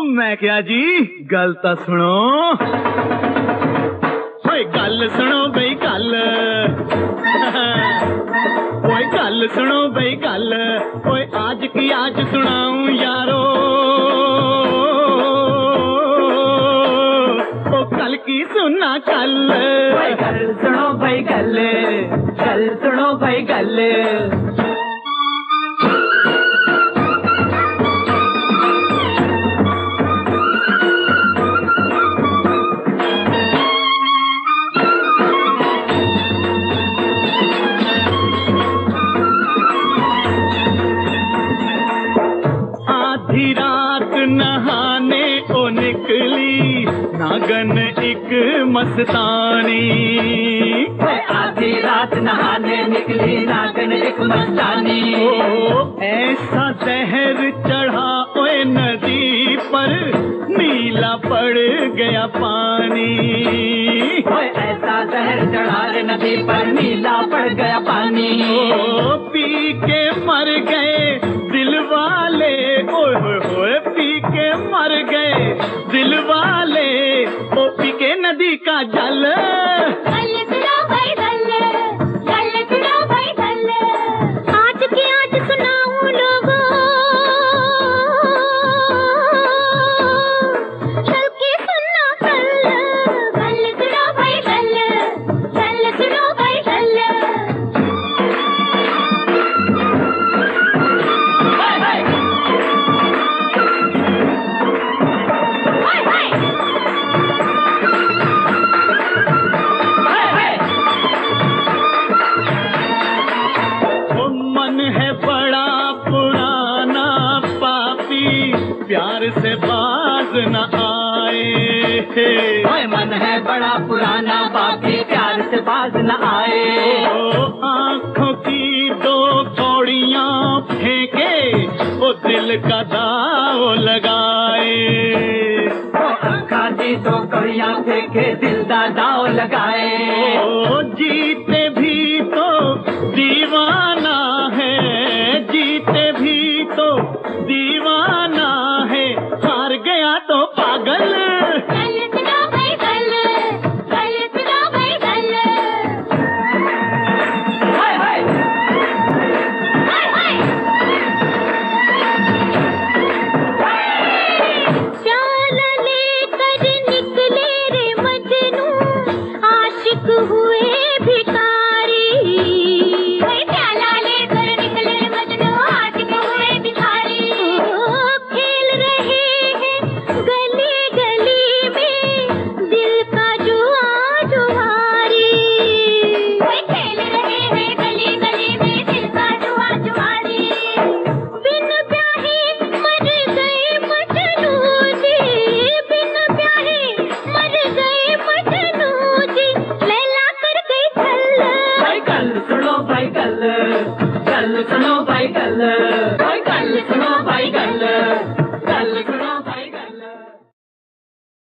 मैं क्या जी गल तो सुनो। ओए गल सुनो बई गल। ओए गल सुनो बई गल। ओए आज की आज सुनाऊं यारो। ओ कल की सुना कल। ओए गल सुनो बई गल। गल सुनो बई गल। आधी रात नहाने को निकली नागन एक मस्तानी। आधी रात नहाने निकली नागन एक मस्तानी। ओ ऐसा जहर चढ़ा ओए नदी पर नीला पड़ गया पानी। ओए ऐसा जहर चढ़ा रे नदी पर नीला पड़ गया पानी। ओ पी के मर गए दिल वाले। ओए होए होए पी के मर गए दिल वाले। ओ पी के नदी का जल। गल सुनो भाई गल। गल सुनो भाई गल। आज की आज सुनाऊं लोगों। कल की सुनना कल। गल सुनो भाई गल। गल सुनो भाई गल। हाय हाय हाय हाय। हाय हाय। ओ मन है बड़ा पुराना पापी प्यार से बाज न आए। ओए मन है बड़ा पुराना पापी प्यार से बाज न आए। ओ आंखों की दो कौड़ियां फेंके वो दिल का दाव लगाए। ओ आँखा दी दो कड़ियाँ फेंके दिल दा दाव लगाए। ओ जीते भी तो दीवाना है। जीते भी तो दीवाना है। हार गया तो पागल। गल सुनो भाई गल। गल सुनो भाई गल। हाय हाय हाय हाय। प्याला लेकर निकले रे मजनू आशिक हुए भिखारी। प्याला लेकर निकले मजनू आशिक हुए भिखारी। खेल रहे हैं गली गली में दिल का जुआ जुआरी। खेल रहे हैं गली गली में दिल का जुआ जुआरी। बिन ब्याहे मर गए मजनू जी। बिन ब्याहे मर गए मजनू जी। लैला कर गई छल। भाई गल सुनो भाई गल। गल सुनो भाई गल।